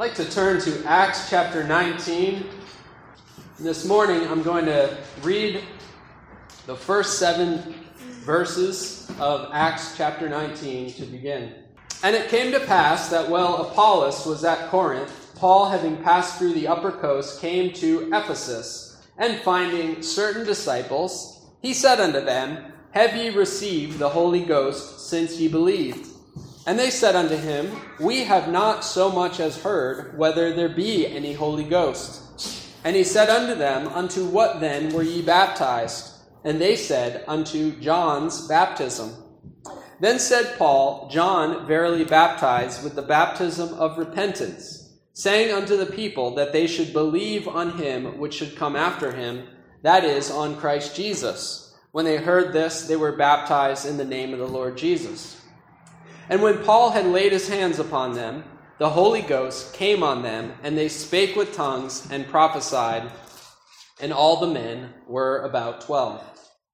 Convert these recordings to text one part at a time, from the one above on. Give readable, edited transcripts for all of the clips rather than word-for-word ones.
like to turn to Acts chapter 19. This morning I'm going to read the first 7 verses of Acts chapter 19 to begin. And it came to pass that while Apollos was at Corinth, Paul, having passed through the upper coast, came to Ephesus, and finding certain disciples, he said unto them, Have ye received the Holy Ghost since ye believed? And they said unto him, We have not so much as heard whether there be any Holy Ghost. And he said unto them, Unto what then were ye baptized? And they said, Unto John's baptism. Then said Paul, John verily baptized with the baptism of repentance, saying unto the people that they should believe on him which should come after him, that is, on Christ Jesus. When they heard this, they were baptized in the name of the Lord Jesus. And when Paul had laid his hands upon them, the Holy Ghost came on them, and they spake with tongues and prophesied, and all the men were about 12.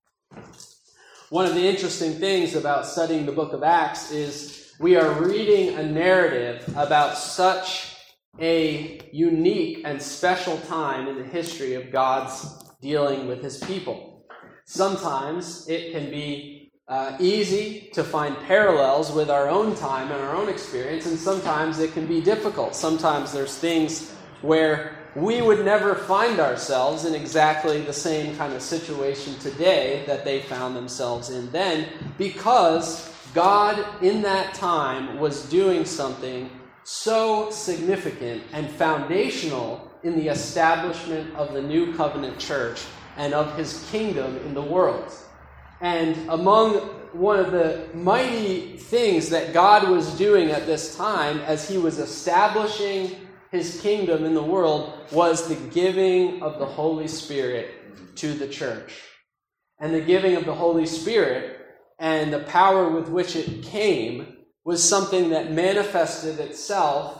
One of the interesting things about studying the book of Acts is we are reading a narrative about such a unique and special time in the history of God's dealing with his people. Sometimes it can be easy to find parallels with our own time and our own experience, and sometimes it can be difficult. Sometimes there's things where we would never find ourselves in exactly the same kind of situation today that they found themselves in then, because God in that time was doing something so significant and foundational in the establishment of the New Covenant Church and of his kingdom in the world. And among one of the mighty things that God was doing at this time as he was establishing his kingdom in the world was the giving of the Holy Spirit to the church. And the giving of the Holy Spirit and the power with which it came was something that manifested itself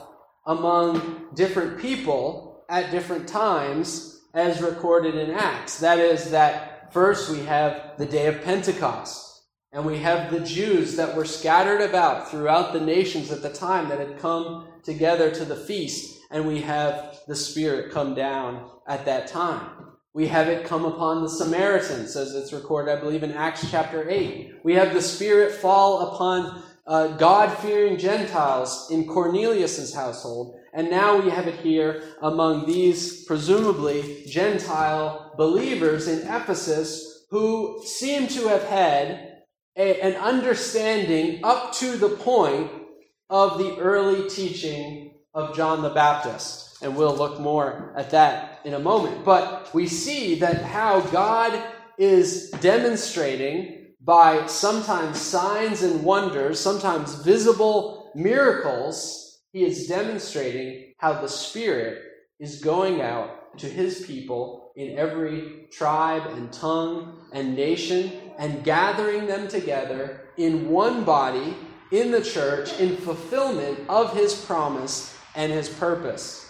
among different people at different times as recorded in Acts. That is, that first we have the day of Pentecost, and we have the Jews that were scattered about throughout the nations at the time that had come together to the feast, and we have the Spirit come down at that time. We have it come upon the Samaritans, as it's recorded, I believe, in Acts chapter 8. We have the Spirit fall upon God-fearing Gentiles in Cornelius' household. And now we have it here among these, presumably, Gentile believers in Ephesus who seem to have had an understanding up to the point of the early teaching of John the Baptist. And we'll look more at that in a moment. But we see that how God is demonstrating by sometimes signs and wonders, sometimes visible miracles, he is demonstrating how the Spirit is going out to his people in every tribe and tongue and nation and gathering them together in one body in the church in fulfillment of his promise and his purpose.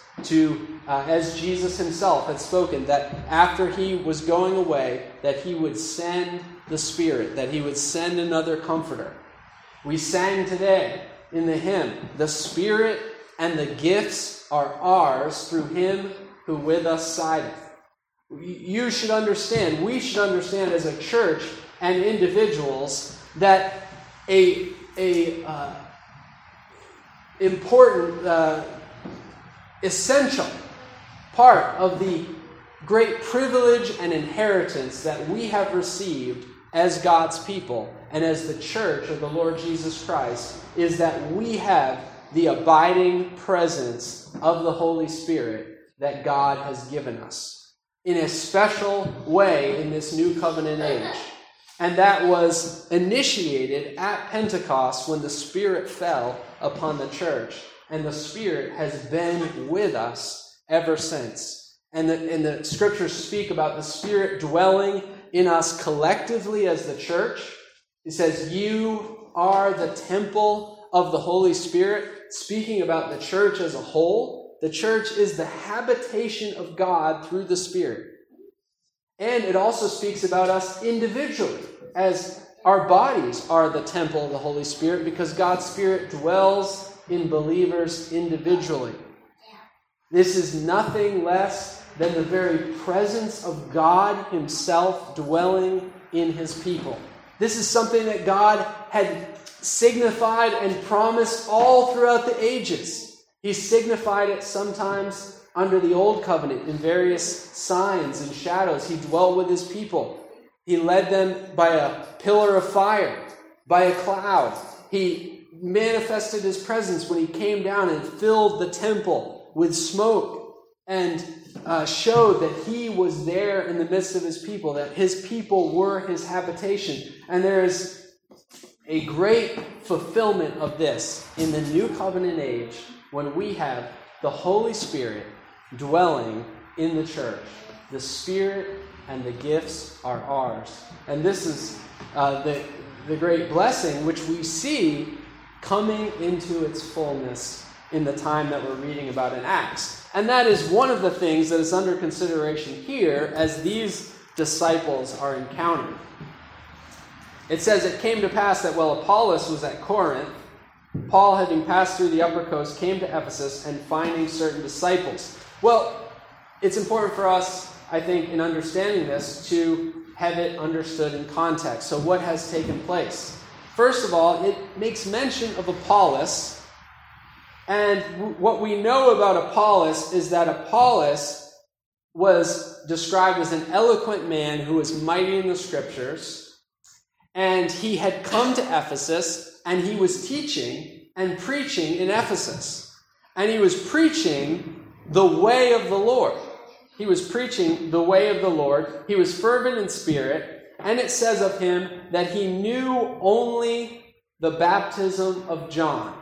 As Jesus himself had spoken, that after he was going away, that he would send the Spirit, that he would send another comforter. We sang today in the hymn, the Spirit and the gifts are ours through him who with us sideth. You should understand, we should understand as a church and individuals that a important, essential part of the great privilege and inheritance that we have received as God's people and as the church of the Lord Jesus Christ is that we have the abiding presence of the Holy Spirit that God has given us in a special way in this new covenant age. And that was initiated at Pentecost when the Spirit fell upon the church. And the Spirit has been with us ever since. And the scriptures speak about the Spirit dwelling in us collectively as the church. It says, you are the temple of the Holy Spirit. Speaking about the church as a whole, the church is the habitation of God through the Spirit. And it also speaks about us individually, as our bodies are the temple of the Holy Spirit, because God's Spirit dwells in believers individually. This is nothing less than the very presence of God himself dwelling in his people. This is something that God had signified and promised all throughout the ages. He signified it sometimes under the Old Covenant in various signs and shadows. He dwelt with his people. He led them by a pillar of fire, by a cloud. He manifested his presence when he came down and filled the temple with smoke and showed that he was there in the midst of his people, that his people were his habitation. And there is a great fulfillment of this in the New Covenant age when we have the Holy Spirit dwelling in the church. The Spirit and the gifts are ours. And this is the great blessing which we see coming into its fullness in the time that we're reading about in Acts. And that is one of the things that is under consideration here as these disciples are encountered. It says, it came to pass that while Apollos was at Corinth, Paul, having passed through the upper coast, came to Ephesus and finding certain disciples. Well, it's important for us, I think, in understanding this, to have it understood in context. So what has taken place? First of all, it makes mention of Apollos. And what we know about Apollos is that Apollos was described as an eloquent man who was mighty in the scriptures. And he had come to Ephesus, and he was teaching and preaching in Ephesus. And he was preaching the way of the Lord. He was preaching the way of the Lord. He was fervent in spirit. And it says of him that he knew only the baptism of John.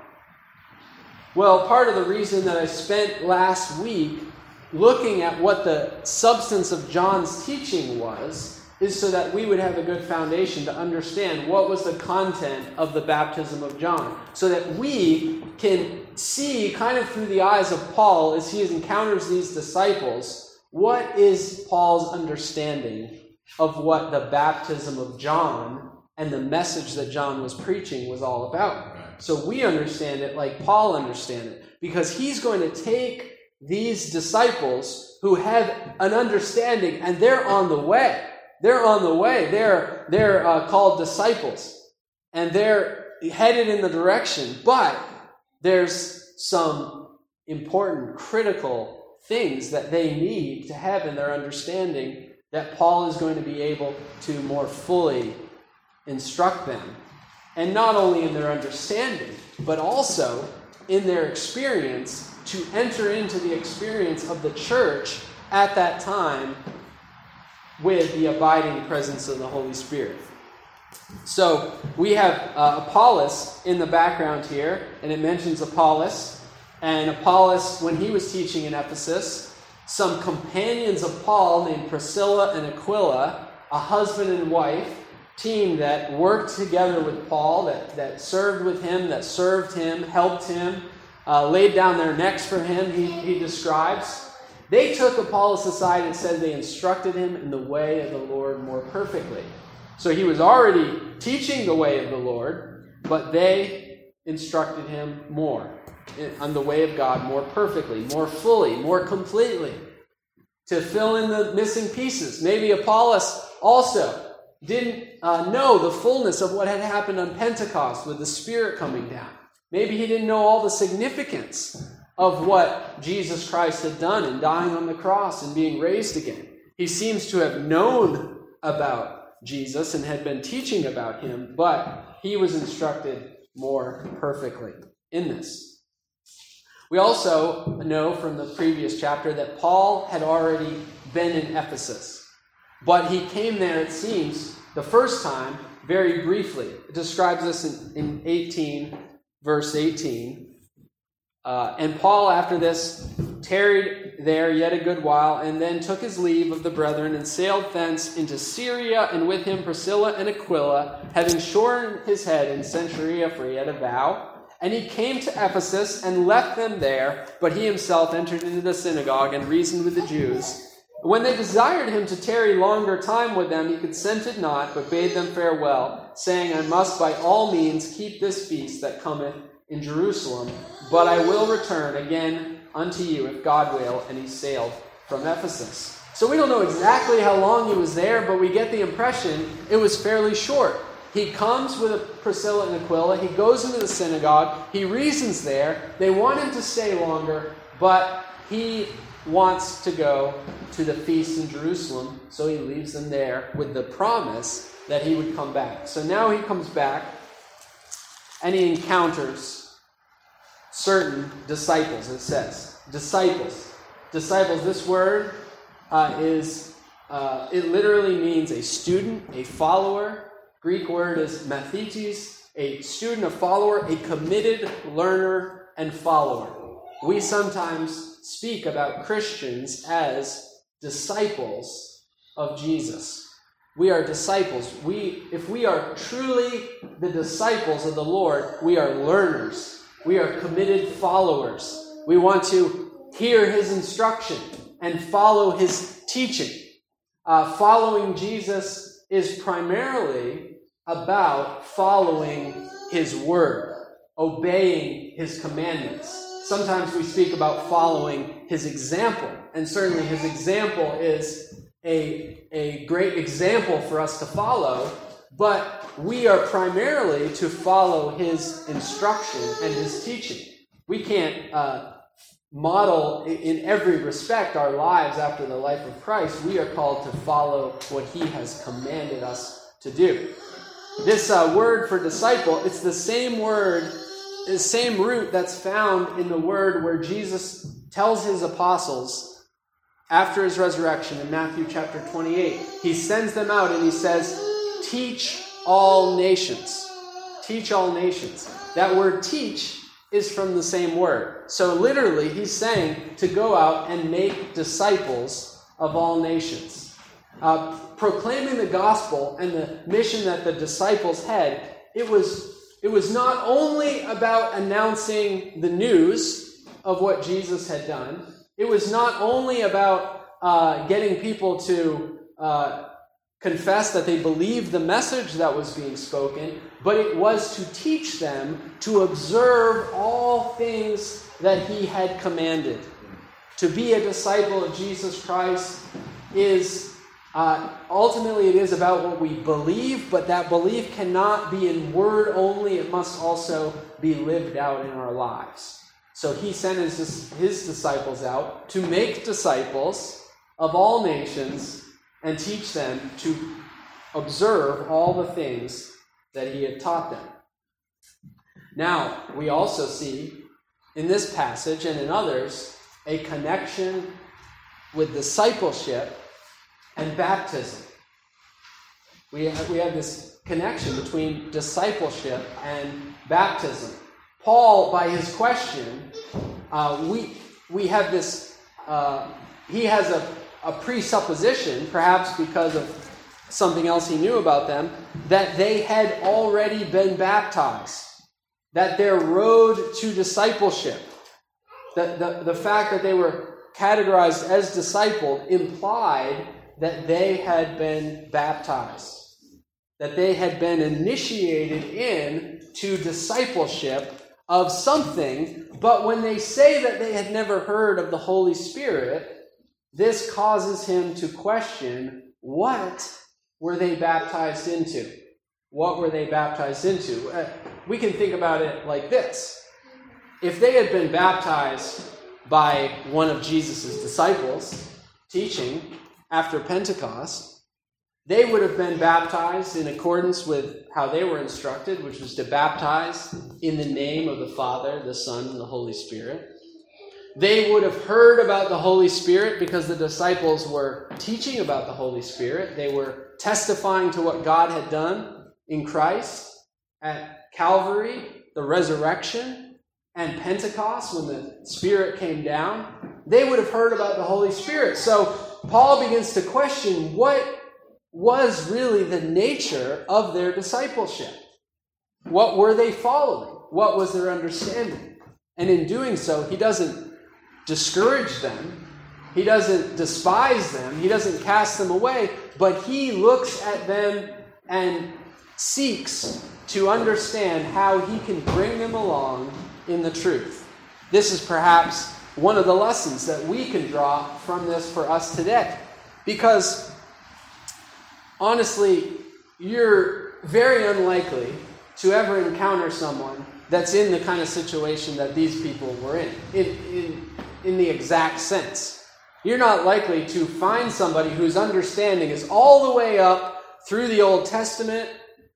Well, part of the reason that I spent last week looking at what the substance of John's teaching was is so that we would have a good foundation to understand what was the content of the baptism of John, so that we can see kind of through the eyes of Paul as he encounters these disciples, what is Paul's understanding of what the baptism of John and the message that John was preaching was all about. So we understand it like Paul understands it, because he's going to take these disciples who have an understanding, and they're on the way. They're on the way. They're called disciples, and they're headed in the direction. But there's some important, critical things that they need to have in their understanding that Paul is going to be able to more fully instruct them. And not only in their understanding, but also in their experience, to enter into the experience of the church at that time with the abiding presence of the Holy Spirit. So we have Apollos in the background here, and it mentions Apollos. And Apollos, when he was teaching in Ephesus, some companions of Paul named Priscilla and Aquila, a husband and wife team that worked together with Paul, that served with him, that served him, helped him, laid down their necks for him, he describes. They took Apollos aside and said they instructed him in the way of the Lord more perfectly. So he was already teaching the way of the Lord, but they instructed him more on the way of God more perfectly, more fully, more completely, to fill in the missing pieces. Maybe Apollos also didn't know the fullness of what had happened on Pentecost with the Spirit coming down. Maybe he didn't know all the significance of what Jesus Christ had done in dying on the cross and being raised again. He seems to have known about Jesus and had been teaching about him, but he was instructed more perfectly in this. We also know from the previous chapter that Paul had already been in Ephesus, but he came there, it seems, the first time very briefly. It describes this in 18, verse 18. And Paul, after this, tarried there yet a good while, and then took his leave of the brethren, and sailed thence into Syria, and with him Priscilla and Aquila, having shorn his head in Cenchrea, for he had a vow. And he came to Ephesus, and left them there, but he himself entered into the synagogue, and reasoned with the Jews. When they desired him to tarry longer time with them, he consented not, but bade them farewell, saying, I must by all means keep this feast that cometh in Jerusalem, but I will return again unto you, if God will, and he sailed from Ephesus. So we don't know exactly how long he was there, but we get the impression it was fairly short. He comes with Priscilla and Aquila. He goes into the synagogue. He reasons there. They want him to stay longer, but he wants to go to the feast in Jerusalem, so he leaves them there with the promise that he would come back. So now he comes back, and he encounters certain disciples, it says. Disciples. Disciples, this word it literally means a student, a follower. Greek word is mathetes, a student, a follower, a committed learner and follower. We sometimes speak about Christians as disciples of Jesus. We are disciples. If we are truly the disciples of the Lord, we are learners. We are committed followers. We want to hear his instruction and follow his teaching. Following Jesus is primarily about following his word, obeying his commandments. Sometimes we speak about following his example, and certainly his example is a great example for us to follow, but we are primarily to follow his instruction and his teaching. We can't model in every respect our lives after the life of Christ. We are called to follow what he has commanded us to do. This word for disciple, it's the same word, the same root that's found in the word where Jesus tells his apostles after his resurrection in Matthew chapter 28. He sends them out and he says, teach all nations. Teach all nations. That word teach is from the same word. So literally, he's saying to go out and make disciples of all nations. Proclaiming the gospel and the mission that the disciples had, it was not only about announcing the news of what Jesus had done. It was not only about getting people to confess that they believed the message that was being spoken, but it was to teach them to observe all things that he had commanded. To be a disciple of Jesus Christ is ultimately it is about what we believe, but that belief cannot be in word only. It must also be lived out in our lives. So he sent his disciples out to make disciples of all nations and teach them to observe all the things that he had taught them. Now, we also see in this passage and in others a connection with discipleship and baptism. We have this connection between discipleship and baptism. Paul, by his question, we have this, he has a presupposition, perhaps because of something else he knew about them, that they had already been baptized, that their road to discipleship, the fact that they were categorized as discipled implied that they had been baptized, that they had been initiated into discipleship of something. But when they say that they had never heard of the Holy Spirit, this causes him to question, what were they baptized into? What were they baptized into? We can think about it like this. If they had been baptized by one of Jesus' disciples, teaching after Pentecost, they would have been baptized in accordance with how they were instructed, which was to baptize in the name of the Father, the Son, and the Holy Spirit. They would have heard about the Holy Spirit because the disciples were teaching about the Holy Spirit. They were testifying to what God had done in Christ at Calvary, the resurrection, and Pentecost when the Spirit came down. They would have heard about the Holy Spirit. So Paul begins to question what was really the nature of their discipleship. What were they following? What was their understanding? And in doing so, he doesn't discourage them. He doesn't despise them. He doesn't cast them away. But he looks at them and seeks to understand how he can bring them along in the truth. This is perhaps one of the lessons that we can draw from this for us today. Because, honestly, you're very unlikely to ever encounter someone that's in the kind of situation that these people were in the exact sense. You're not likely to find somebody whose understanding is all the way up through the Old Testament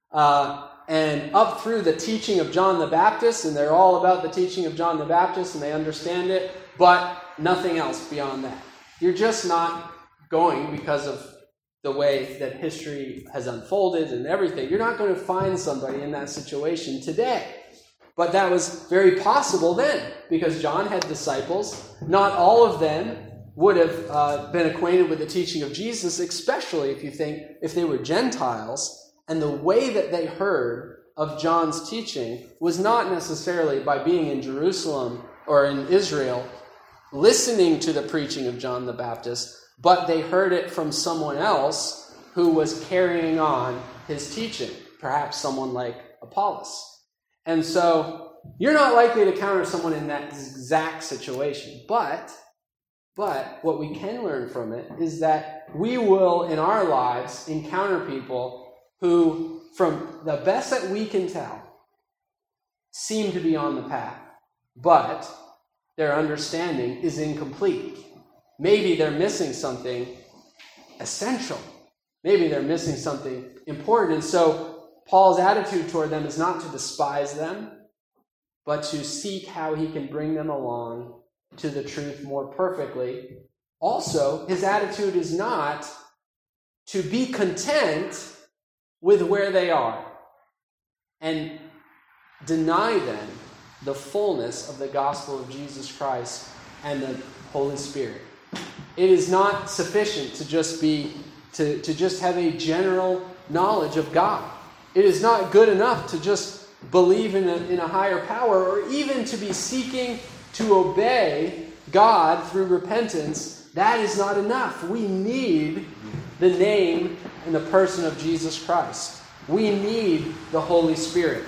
and up through the teaching of John the Baptist, and they're all about the teaching of John the Baptist, and they understand it, but nothing else beyond that. You're just not going, because of the way that history has unfolded and everything, you're not going to find somebody in that situation today. But that was very possible then, because John had disciples. Not all of them would have been acquainted with the teaching of Jesus, especially if they were Gentiles. And the way that they heard of John's teaching was not necessarily by being in Jerusalem or in Israel, listening to the preaching of John the Baptist, but they heard it from someone else who was carrying on his teaching, perhaps someone like Apollos. And so you're not likely to encounter someone in that exact situation. But what we can learn from it is that we will, in our lives, encounter people who, from the best that we can tell, seem to be on the path, but their understanding is incomplete. Maybe they're missing something essential. Maybe they're missing something important. And so Paul's attitude toward them is not to despise them, but to seek how he can bring them along to the truth more perfectly. Also, his attitude is not to be content with where they are and deny them the fullness of the gospel of Jesus Christ and the Holy Spirit. It is not sufficient to just have a general knowledge of God. It is not good enough to just believe in a higher power, or even to be seeking to obey God through repentance. That is not enough. We need the name and the person of Jesus Christ. We need the Holy Spirit.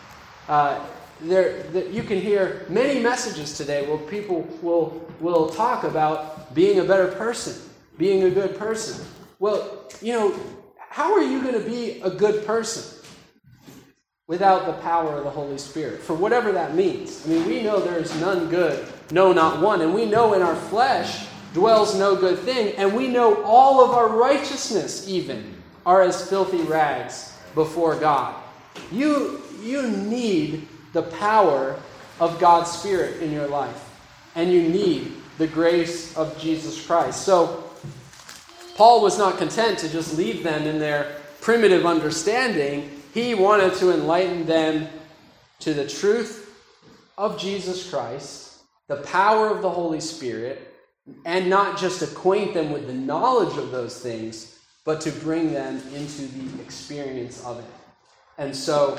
You can hear many messages today where people will talk about being a better person, being a good person. Well, how are you going to be a good person without the power of the Holy Spirit? For whatever that means. I mean, we know there is none good, no, not one. And we know in our flesh dwells no good thing. And we know all of our righteousness even are as filthy rags before God. You need the power of God's Spirit in your life. And you need the grace of Jesus Christ. So, Paul was not content to just leave them in their primitive understanding. He wanted to enlighten them to the truth of Jesus Christ, the power of the Holy Spirit, and not just acquaint them with the knowledge of those things, but to bring them into the experience of it. And so,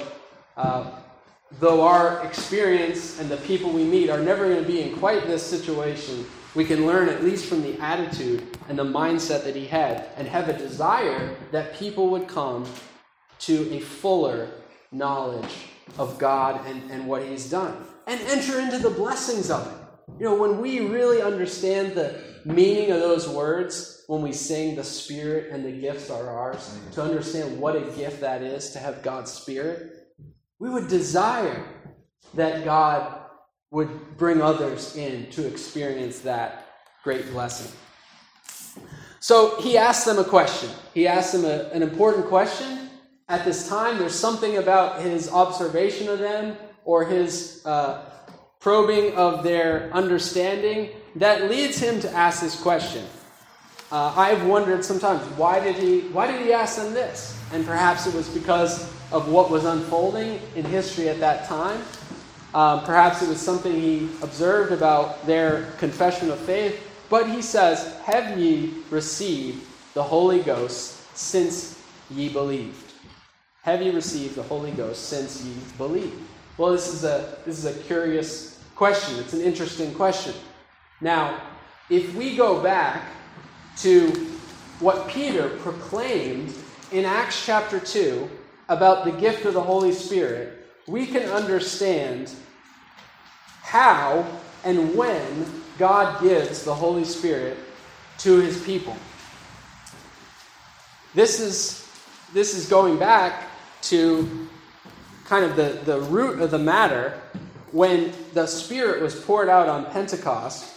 though our experience and the people we meet are never going to be in quite this situation, we can learn at least from the attitude and the mindset that he had, and have a desire that people would come to a fuller knowledge of God and what he's done, and enter into the blessings of it. When we really understand the meaning of those words, when we sing the Spirit and the gifts are ours, to understand what a gift that is to have God's Spirit, we would desire that God would bring others in to experience that great blessing. So he asked them a question. He asked them an important question. At this time, there's something about his observation of them or his probing of their understanding that leads him to ask this question. I've wondered sometimes, why did he ask them this? And perhaps it was because of what was unfolding in history at that time. Perhaps it was something he observed about their confession of faith. But he says, have ye received the Holy Ghost since ye believed? Have ye received the Holy Ghost since ye believed? Well, this is a curious question. It's an interesting question. Now, if we go back to what Peter proclaimed in Acts chapter 2 about the gift of the Holy Spirit, we can understand how and when God gives the Holy Spirit to his people. This is going back to kind of the root of the matter when the Spirit was poured out on Pentecost.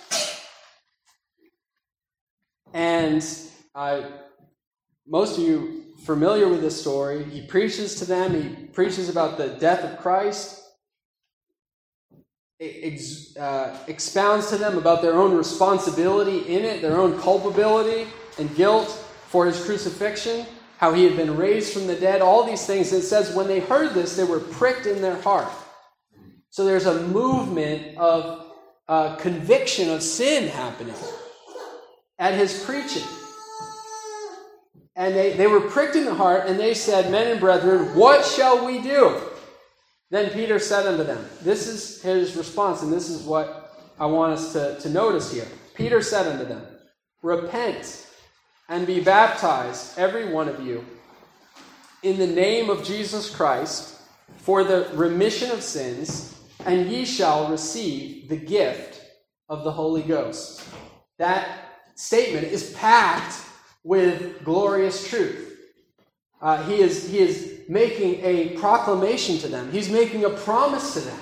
And most of you familiar with this story. He preaches to them. He preaches about the death of Christ. Expounds to them about their own responsibility in it, their own culpability and guilt for his crucifixion, how he had been raised from the dead, all these things. It says when they heard this, they were pricked in their heart. So there's a movement of conviction of sin happening at his preaching. And they were pricked in the heart, and they said, "Men and brethren, what shall we do?" Then Peter said unto them, this is his response, and this is what I want us to notice here. Peter said unto them, "Repent and be baptized, every one of you, in the name of Jesus Christ, for the remission of sins, and ye shall receive the gift of the Holy Ghost." That statement is packed with glorious truth. He is making a proclamation to them. He's making a promise to them.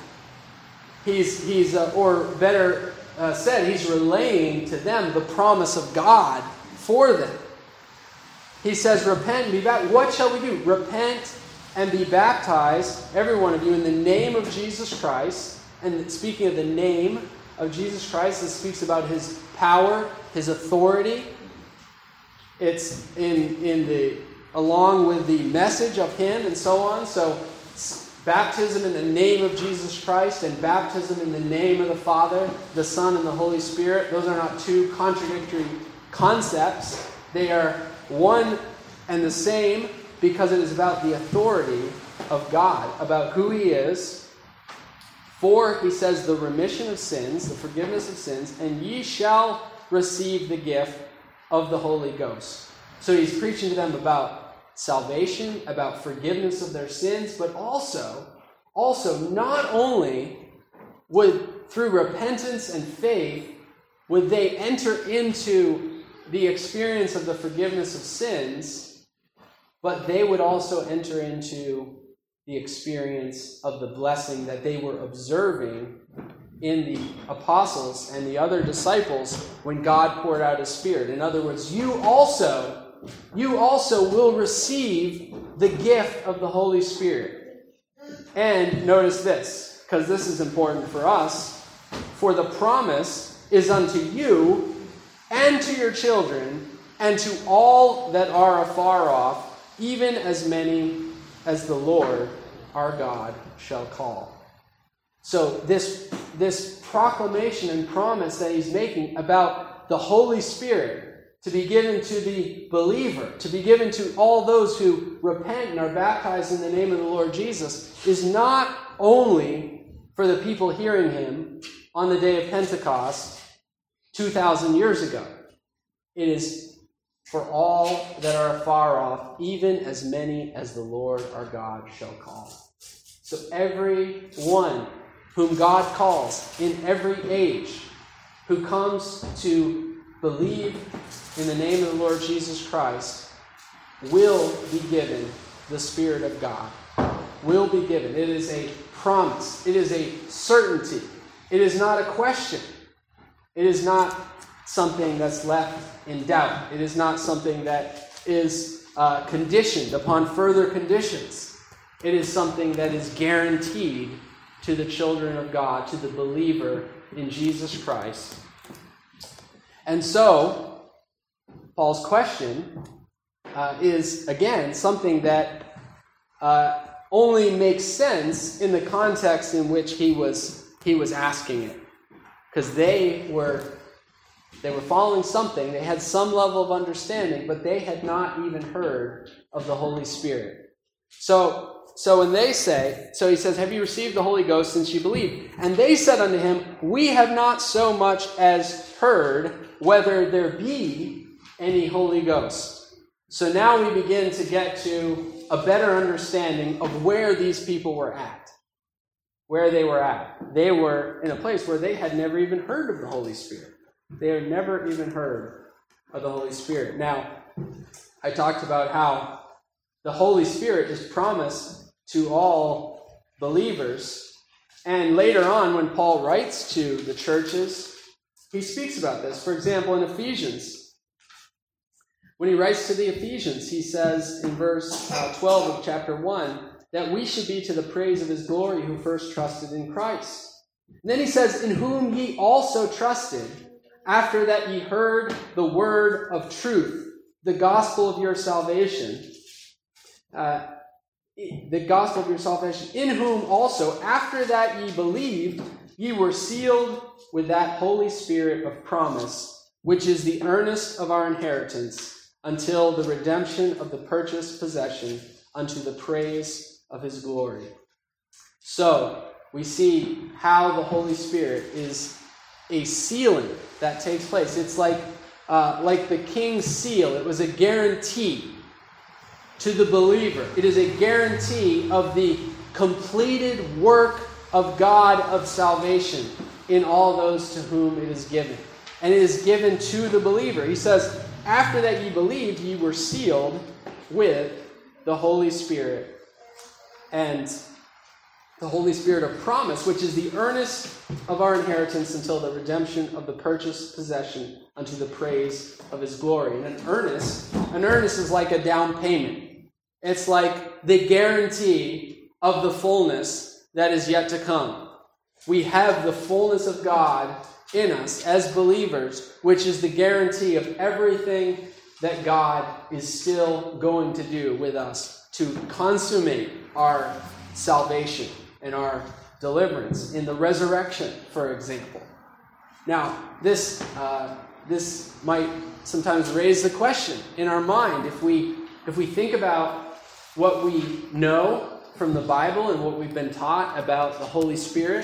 He's or better said, he's relaying to them the promise of God for them. He says, "Repent and be baptized." What shall we do? Repent and be baptized, every one of you, in the name of Jesus Christ. And speaking of the name of Jesus Christ, it speaks about his power, his authority. It's along with the message of him and so on. So baptism in the name of Jesus Christ and baptism in the name of the Father, the Son, and the Holy Spirit, those are not two contradictory concepts. They are one and the same because it is about the authority of God, about who he is. For, he says, the remission of sins, the forgiveness of sins, and ye shall receive the gift of the Holy Ghost. So he's preaching to them about salvation, about forgiveness of their sins, but also not only would, through repentance and faith, would they enter into the experience of the forgiveness of sins, but they would also enter into the experience of the blessing that they were observing in the apostles and the other disciples when God poured out his Spirit. In other words, you also will receive the gift of the Holy Spirit. And notice this, because this is important for us. For the promise is unto you and to your children and to all that are afar off, even as many as the Lord our God shall call. So this proclamation and promise that he's making about the Holy Spirit to be given to the believer, to be given to all those who repent and are baptized in the name of the Lord Jesus, is not only for the people hearing him on the day of Pentecost 2,000 years ago. It is for all that are afar off, even as many as the Lord our God shall call. So every one whom God calls in every age, who comes to believe in the name of the Lord Jesus Christ, will be given the Spirit of God. Will be given. It is a promise. It is a certainty. It is not a question. It is not something that's left in doubt. It is not something that is conditioned upon further conditions. It is something that is guaranteed to the children of God, to the believer in Jesus Christ. And so, Paul's question is, again, something that only makes sense in the context in which he was asking it. Because they were following something, they had some level of understanding, but they had not even heard of the Holy Spirit. So when they say, so he says, "Have you received the Holy Ghost since you believed?" And they said unto him, "We have not so much as heard whether there be any Holy Ghost." So now we begin to get to a better understanding of where these people were at. where they were at. They were in a place where they had never even heard of the Holy Spirit. They had never even heard of the Holy Spirit. Now, I talked about how the Holy Spirit is promised to all believers. And later on, when Paul writes to the churches, he speaks about this. For example, in Ephesians, when he writes to the Ephesians, he says in verse 12 of chapter 1, that we should be to the praise of his glory who first trusted in Christ. And then he says, in whom ye also trusted, after that ye heard the word of truth, the gospel of your salvation. The gospel of your salvation, in whom also, after that ye believed, ye were sealed with that Holy Spirit of promise, which is the earnest of our inheritance, until the redemption of the purchased possession, unto the praise of his glory. So, we see how the Holy Spirit is a sealing that takes place. It's like the king's seal. It was a guarantee to the believer. It is a guarantee of the completed work of God of salvation in all those to whom it is given. And it is given to the believer. He says, after that ye believed, ye were sealed with the Holy Spirit. And the Holy Spirit of promise, which is the earnest of our inheritance until the redemption of the purchased possession unto the praise of his glory. And an earnest is like a down payment. It's like the guarantee of the fullness that is yet to come. We have the fullness of God in us as believers, which is the guarantee of everything that God is still going to do with us to consummate our salvation and our deliverance in the resurrection, for example. Now, this might sometimes raise the question in our mind if we think about what we know from the Bible and what we've been taught about the Holy Spirit.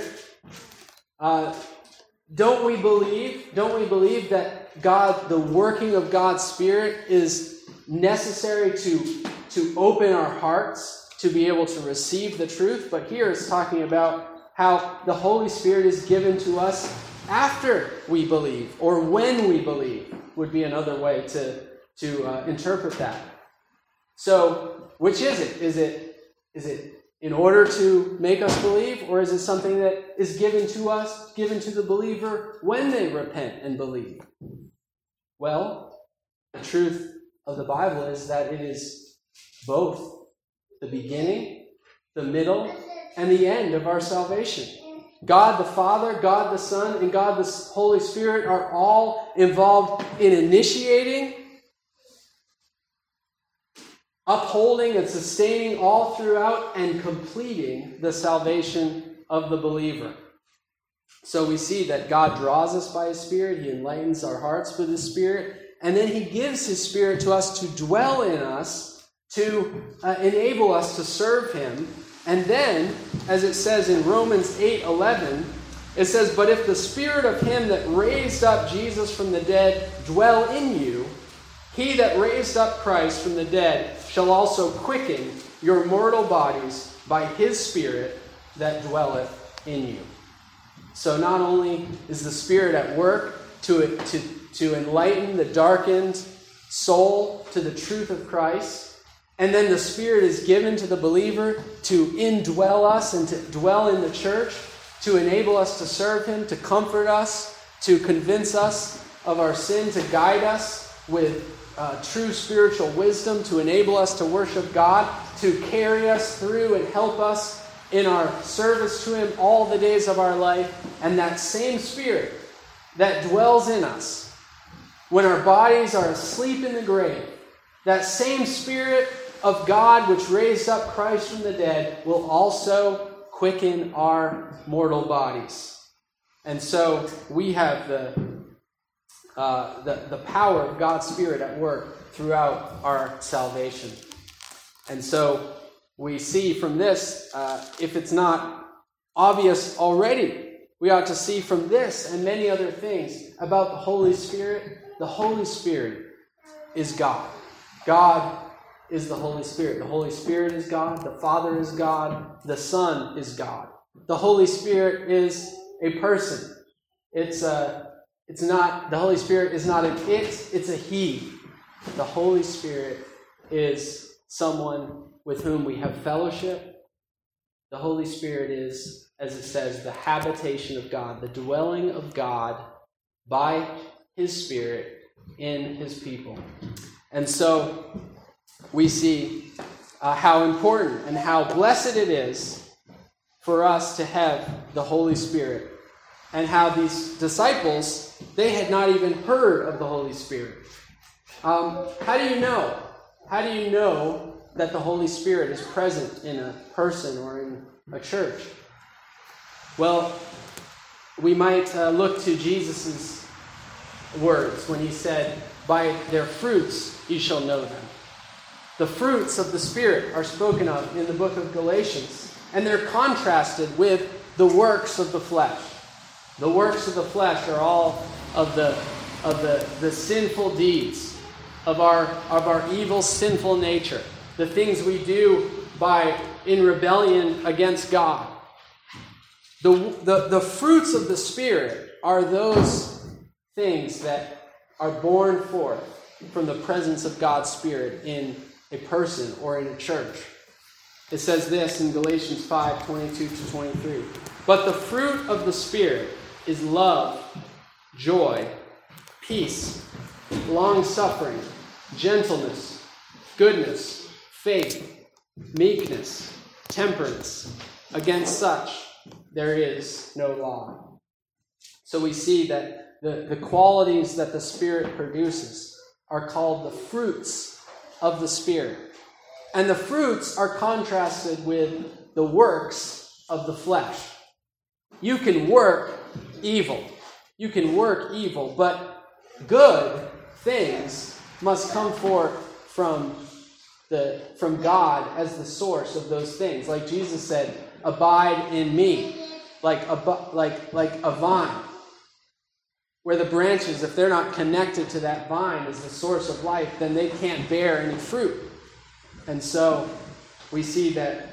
Don't we believe that God, the working of God's Spirit, is necessary to open our hearts to be able to receive the truth? But here it's talking about how the Holy Spirit is given to us after we believe, or when we believe, would be another way to interpret that. So, which is it? Is it in order to make us believe, or is it something that is given to us, given to the believer when they repent and believe? Well, the truth of the Bible is that it is both the beginning, the middle, and the end of our salvation. God the Father, God the Son, and God the Holy Spirit are all involved in initiating, upholding, and sustaining all throughout, and completing the salvation of the believer. So we see that God draws us by his Spirit. He enlightens our hearts with his Spirit. And then he gives his Spirit to us to dwell in us, to enable us to serve him. And then, as it says in Romans 8:11, it says, "But if the Spirit of him that raised up Jesus from the dead dwell in you, he that raised up Christ from the dead shall also quicken your mortal bodies by his Spirit that dwelleth in you." So not only is the Spirit at work to enlighten the darkened soul to the truth of Christ, and then the Spirit is given to the believer to indwell us and to dwell in the church, to enable us to serve him, to comfort us, to convince us of our sin, to guide us with true spiritual wisdom, to enable us to worship God, to carry us through and help us in our service to him all the days of our life. And that same Spirit that dwells in us when our bodies are asleep in the grave, that same Spirit of God which raised up Christ from the dead will also quicken our mortal bodies. And so we have the power of God's Spirit at work throughout our salvation. And so we see from this, if it's not obvious already, we ought to see from this and many other things about the Holy Spirit. The Holy Spirit is God. God is the Holy Spirit. The Holy Spirit is God. The Father is God. The Son is God. The Holy Spirit is a person. It's not, the Holy Spirit is not an it, it's a he. The Holy Spirit is someone with whom we have fellowship. The Holy Spirit is, as it says, the habitation of God, the dwelling of God by his Spirit in his people. And so we see how important and how blessed it is for us to have the Holy Spirit, and how these disciples, they had not even heard of the Holy Spirit. How do you know? How do you know that the Holy Spirit is present in a person or in a church? Well, we might look to Jesus' words when he said, "By their fruits you shall know them." The fruits of the Spirit are spoken of in the book of Galatians, and they're contrasted with the works of the flesh. The works of the flesh are all of the sinful deeds of our evil, sinful nature, the things we do in rebellion against God. The fruits of the Spirit are those things that are born forth from the presence of God's Spirit in a person or in a church. It says this in Galatians 5:22-23. But the fruit of the Spirit is love, joy, peace, long-suffering, gentleness, goodness, faith, meekness, temperance. Against such there is no law. So we see that the qualities that the Spirit produces are called the fruits of the Spirit. And the fruits are contrasted with the works of the flesh. You can work evil. You can work evil, but good things must come forth from God as the source of those things. Like Jesus said, "Abide in me," like a vine, where the branches, if they're not connected to that vine as the source of life, then they can't bear any fruit. And so we see that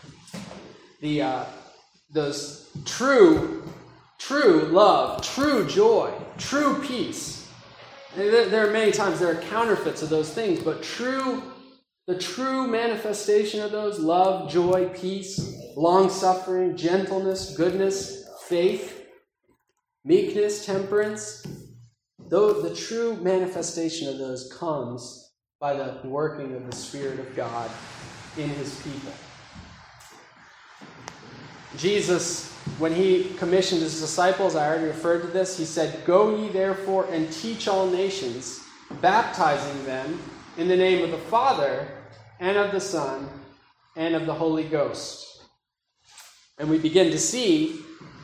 those true love, true joy, true peace. There are many times there are counterfeits of those things, but the true manifestation of those, love, joy, peace, long-suffering, gentleness, goodness, faith, meekness, temperance, the true manifestation of those comes by the working of the Spirit of God in his people. Jesus, when he commissioned his disciples, I already referred to this, he said, "Go ye therefore and teach all nations, baptizing them in the name of the Father and of the Son and of the Holy Ghost." And we begin to see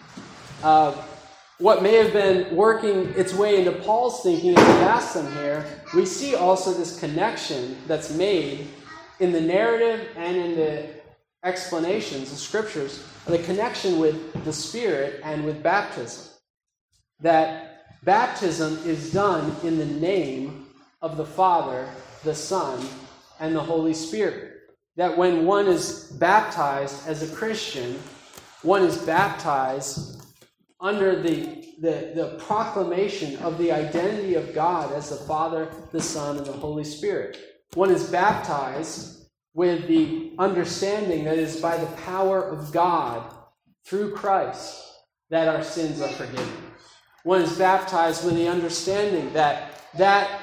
what may have been working its way into Paul's thinking as he asks them here. We see also this connection that's made in the narrative and in the explanations of Scriptures, the connection with the Spirit and with baptism. That baptism is done in the name of the Father, the Son, and the Holy Spirit. That when one is baptized as a Christian, one is baptized under the proclamation of the identity of God as the Father, the Son, and the Holy Spirit. One is baptized with the understanding that it is by the power of God through Christ that our sins are forgiven. One is baptized with the understanding that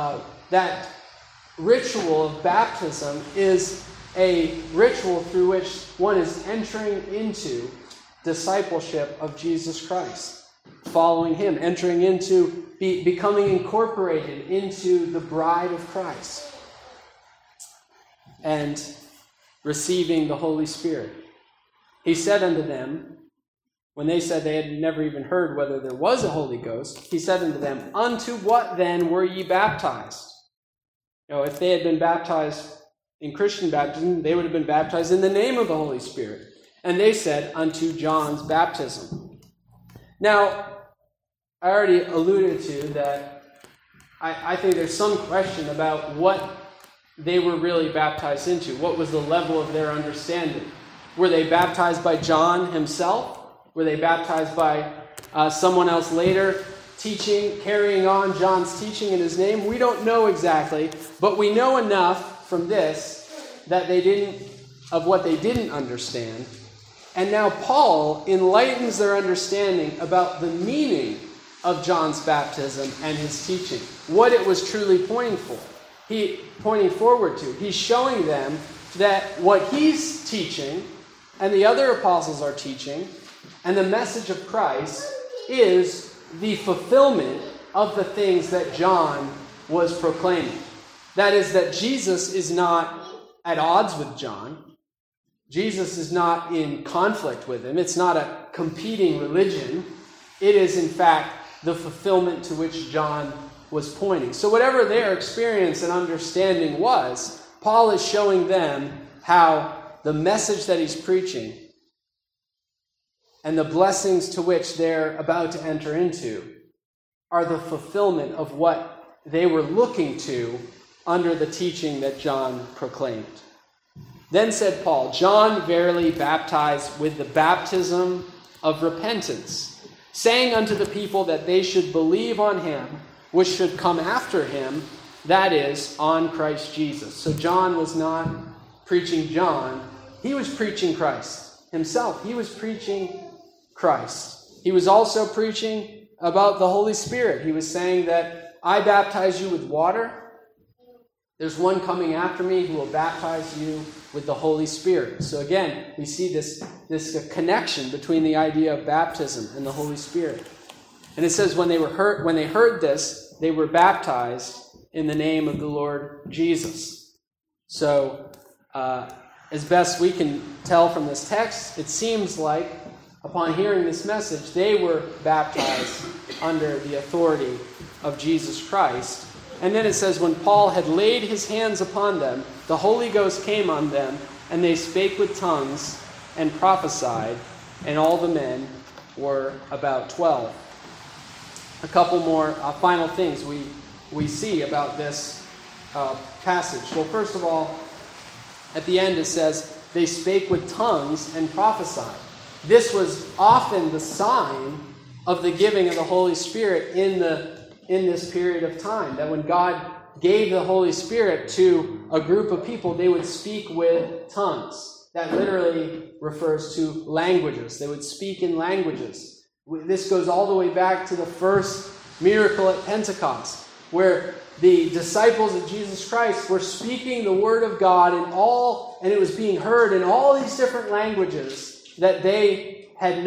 ritual of baptism is a ritual through which one is entering into discipleship of Jesus Christ, following him, entering into, becoming incorporated into the bride of Christ, and receiving the Holy Spirit. He said unto them, when they said they had never even heard whether there was a Holy Ghost, he said unto them, "Unto what then were ye baptized?" If they had been baptized in Christian baptism, they would have been baptized in the name of the Holy Spirit. And they said, "Unto John's baptism." Now, I already alluded to that I think there's some question about what they were really baptized into. What was the level of their understanding? Were they baptized by John himself? Were they baptized by someone else later, carrying on John's teaching in his name? We don't know exactly, but we know enough from this that of what they didn't understand. And now Paul enlightens their understanding about the meaning of John's baptism and his teaching, what it was truly pointing forward to. He's showing them that what he's teaching and the other apostles are teaching and the message of Christ is the fulfillment of the things that John was proclaiming. That is, that Jesus is not at odds with John. Jesus is not in conflict with him. It's not a competing religion. It is, in fact, the fulfillment to which John was pointing. So whatever their experience and understanding was, Paul is showing them how the message that he's preaching and the blessings to which they're about to enter into are the fulfillment of what they were looking to under the teaching that John proclaimed. Then said Paul, John verily baptized with the baptism of repentance, saying unto the people that they should believe on him, which should come after him, that is, on Christ Jesus. So John was not preaching John. He was preaching Christ himself. He was preaching Christ. He was also preaching about the Holy Spirit. He was saying that I baptize you with water. There's one coming after me who will baptize you with the Holy Spirit. So again, we see this connection between the idea of baptism and the Holy Spirit. And it says when they heard this, they were baptized in the name of the Lord Jesus. So as best we can tell from this text, it seems like upon hearing this message, they were baptized under the authority of Jesus Christ. And then it says, when Paul had laid his hands upon them, the Holy Ghost came on them, and they spake with tongues and prophesied, and all the men were about 12. A couple more final things we see about this passage. Well, first of all, at the end it says, they spake with tongues and prophesied. This was often the sign of the giving of the Holy Spirit in this period of time, that when God gave the Holy Spirit to a group of people, they would speak with tongues. That literally refers to languages. They would speak in languages. This goes all the way back to the first miracle at Pentecost, where the disciples of Jesus Christ were speaking the word of God and it was being heard in all these different languages that they had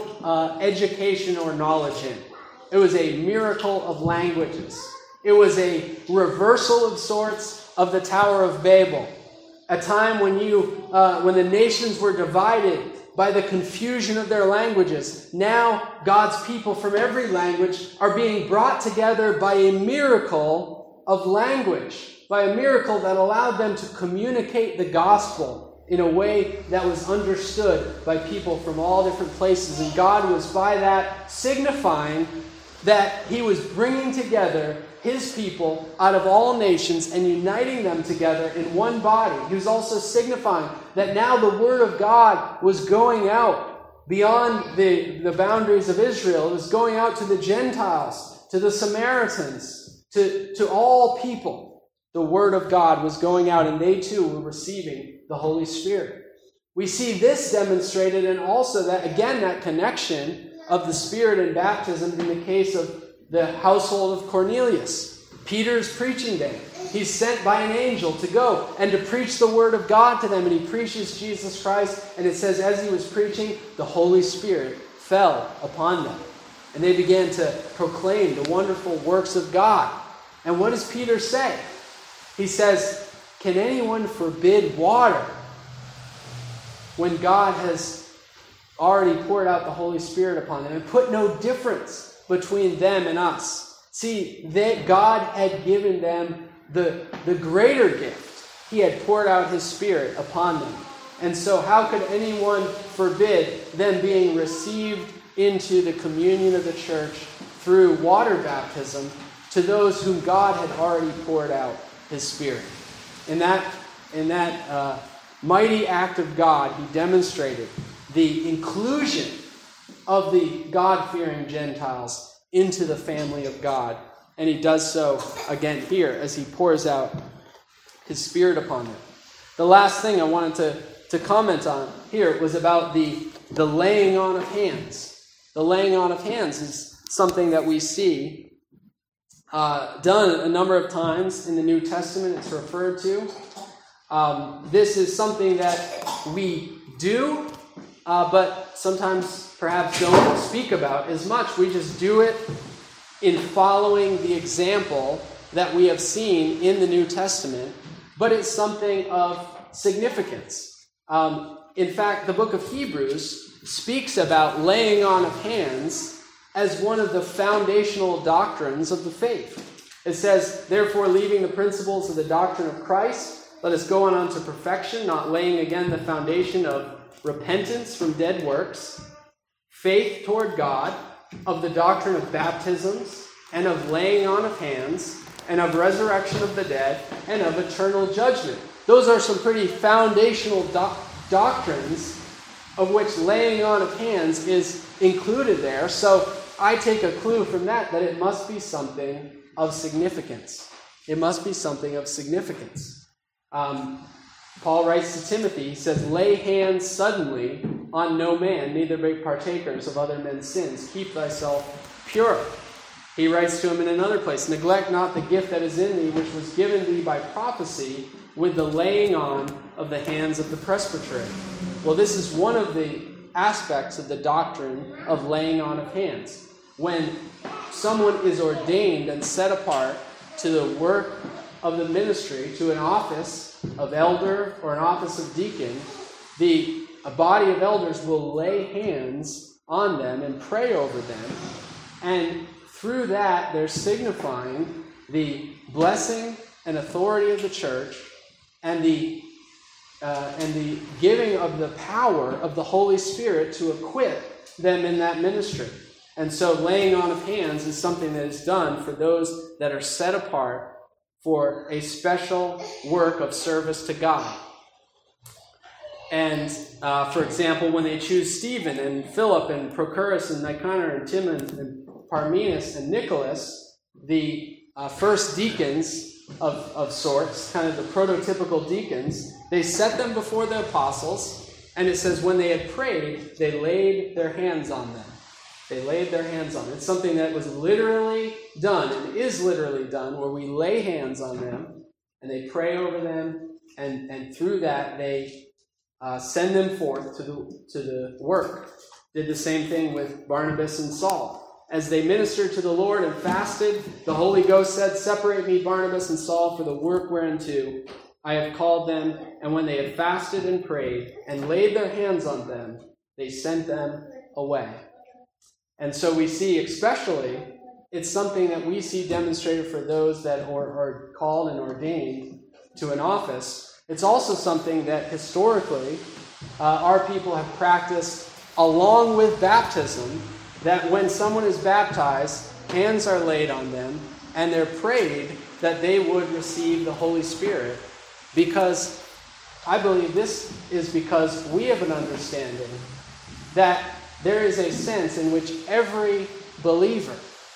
no education or knowledge in. It was a miracle of languages. It was a reversal of sorts of the Tower of Babel, a time when the nations were divided by the confusion of their languages. Now God's people from every language are being brought together by a miracle of language, by a miracle that allowed them to communicate the gospel in a way that was understood by people from all different places. And God was by that signifying that he was bringing together his people out of all nations and uniting them together in one body. He was also signifying that now the word of God was going out beyond the boundaries of Israel. It was going out to the Gentiles, to the Samaritans, to all people. The word of God was going out, and they too were receiving the Holy Spirit. We see this demonstrated, and also that connection of the Spirit and baptism in the case of the household of Cornelius. Peter's preaching day. He's sent by an angel to go and to preach the word of God to them, and he preaches Jesus Christ, and it says as he was preaching, the Holy Spirit fell upon them, and they began to proclaim the wonderful works of God. And what does Peter say? He says, can anyone forbid water when God has already poured out the Holy Spirit upon them and put no difference between them and us? See, that God had given them the greater gift. He had poured out his Spirit upon them. And so how could anyone forbid them being received into the communion of the church through water baptism to those whom God had already poured out his Spirit? In that mighty act of God, he demonstrated the inclusion of the God-fearing Gentiles into the family of God. And he does so again here as he pours out his Spirit upon them. The last thing I wanted to comment on here was about the laying on of hands. The laying on of hands is something that we see done a number of times in the New Testament. It's referred to. This is something that we do, but sometimes perhaps don't speak about as much. We just do it in following the example that we have seen in the New Testament, but it's something of significance. In fact, the book of Hebrews speaks about laying on of hands as one of the foundational doctrines of the faith. It says, therefore, leaving the principles of the doctrine of Christ, let us go on unto perfection, not laying again the foundation of repentance from dead works, faith toward God, of the doctrine of baptisms, and of laying on of hands, and of resurrection of the dead, and of eternal judgment. Those are some pretty foundational doctrines of which laying on of hands is included there. So I take a clue from that it must be something of significance. It must be something of significance. Paul writes to Timothy, he says, lay hands suddenly on no man, neither be partakers of other men's sins. Keep thyself pure. He writes to him in another place, neglect not the gift that is in thee, which was given thee by prophecy, with the laying on of the hands of the presbytery. Well, this is one of the aspects of the doctrine of laying on of hands. When someone is ordained and set apart to the work of the ministry, to an office of elder or an office of deacon, a body of elders will lay hands on them and pray over them. And through that, they're signifying the blessing and authority of the church and the giving of the power of the Holy Spirit to equip them in that ministry. And so laying on of hands is something that is done for those that are set apart for a special work of service to God. And, for example, when they choose Stephen and Philip and Prochorus and Nicanor and Timon and Parmenas and Nicholas, the first deacons of sorts, kind of the prototypical deacons, they set them before the apostles, and it says when they had prayed, they laid their hands on them. They laid their hands on them. It's something that was literally done and is literally done, where we lay hands on them and they pray over them, and through that they send them forth to the work. Did the same thing with Barnabas and Saul. As they ministered to the Lord and fasted, the Holy Ghost said, separate me, Barnabas and Saul, for the work whereunto I have called them. And when they had fasted and prayed and laid their hands on them, they sent them away. And so we see, especially, it's something that we see demonstrated for those that are called and ordained to an office. It's also something that historically our people have practiced along with baptism, that when someone is baptized, hands are laid on them, and they're prayed that they would receive the Holy Spirit. Because I believe this is because we have an understanding that there is a sense in which every believer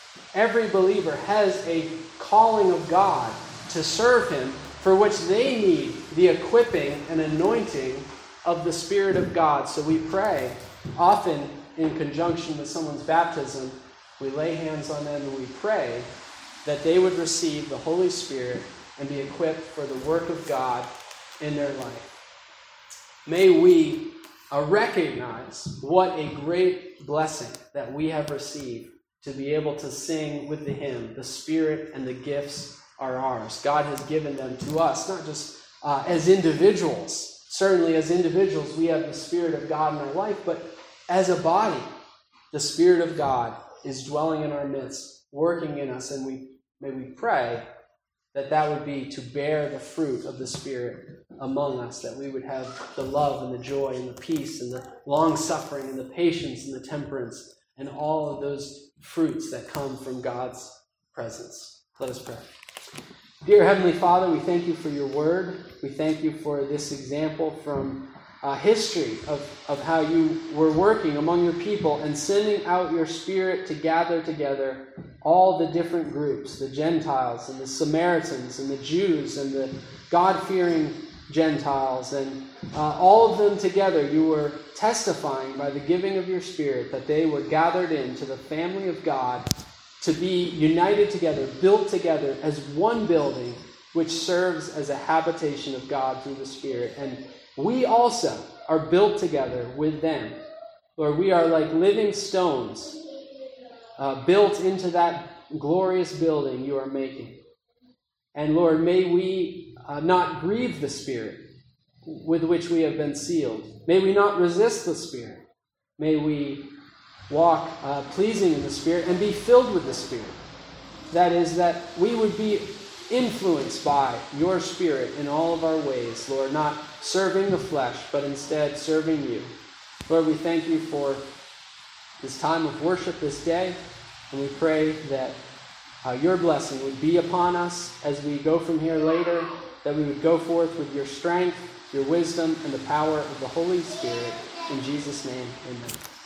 has a calling of God to serve Him, for which they need the equipping and anointing of the Spirit of God. So we pray, often in conjunction with someone's baptism, we lay hands on them and we pray that they would receive the Holy Spirit and be equipped for the work of God in their life. May we recognize what a great blessing that we have received to be able to sing with the hymn, the Spirit and the gifts are ours. God has given them to us, not just as individuals. Certainly as individuals, we have the Spirit of God in our life, but as a body, the Spirit of God is dwelling in our midst, working in us, and may we pray that would be to bear the fruit of the Spirit among us, that we would have the love and the joy and the peace and the long-suffering and the patience and the temperance and all of those fruits that come from God's presence. Let us pray. Dear Heavenly Father, we thank you for your word. We thank you for this example from history of how you were working among your people and sending out your Spirit to gather together all the different groups, the Gentiles and the Samaritans and the Jews and the God-fearing Gentiles, and all of them together. You were testifying by the giving of your Spirit that they were gathered into the family of God to be united together, built together as one building, which serves as a habitation of God through the Spirit. And we also are built together with them. Lord, we are like living stones built into that glorious building you are making. And Lord, may we not grieve the Spirit with which we have been sealed. May we not resist the Spirit. May we walk pleasing in the Spirit and be filled with the Spirit. That is, that we would be influenced by your Spirit in all of our ways, Lord, not serving the flesh, but instead serving you. Lord, we thank you for this time of worship this day, and we pray that your blessing would be upon us as we go from here later, that we would go forth with your strength, your wisdom, and the power of the Holy Spirit. In Jesus' name, amen.